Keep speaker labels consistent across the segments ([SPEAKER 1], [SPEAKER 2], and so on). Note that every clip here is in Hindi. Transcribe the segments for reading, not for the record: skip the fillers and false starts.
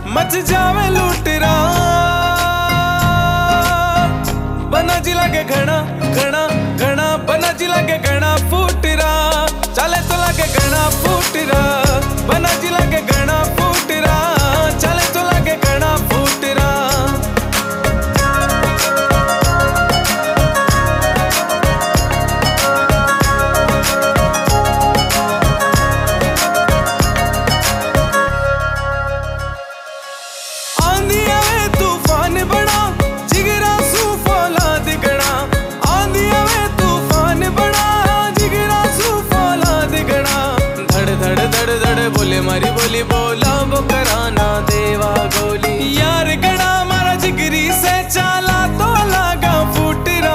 [SPEAKER 1] मच जावे लूटरा। बना जी लागे घना घना घना, बना जी लागे घना फूटरा। चले तो लागे घना फूटरा, बना जी लागे घना फूटरा। चले तो लागे घना फूटरा। आंधी आवे तूफान बड़ा, जिगरा सूफला दिगड़ा। आंधी आवे तूफान बड़ा, जिगरा सूफला दिगड़ा। धड़ धड़ धड़ धड़ बोले मारी बोली, बोला वो कराना देवा गोली। यार गड़ा मारा जिगरी से चाला तो लागा फूटरा।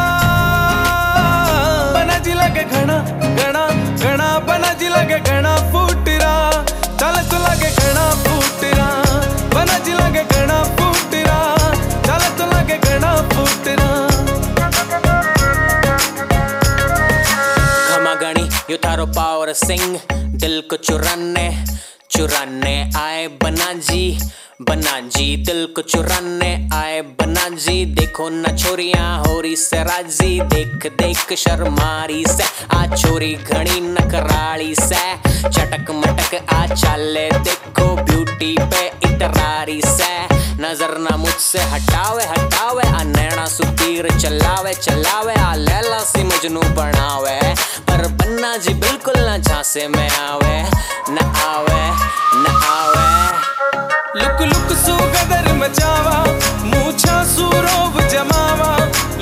[SPEAKER 1] बना जी लगे घना घना घना, बना जी लगे घना फूटरा। चल तो लगे घना फूटरा, बना जी लगे घना फूटरा। चल तो लगे घना फूटरा।
[SPEAKER 2] घमागणी यू थारो पावर सिंह, दिल को चुराने चुराने आए बना जी दिल को चुराने आए बना जी। देखो न छोरियां होरी से राजी, देख देख शर्मारी से आ छोरी घनी नखराली से। चटक मटक आ चाले देखो ब्यूटी पे इतरारी से। नजर ना मुझसे हटावे हटावे, आ नैना सुतीर चलावे चलावे। आ लैला सी मजनू बनावे, पर बन्ना जी बिल्कुल ना झांसे में आवे न आवे न आवे।
[SPEAKER 1] लुक लुक सू गदर मचावा, मूछा सू रोब जमावा।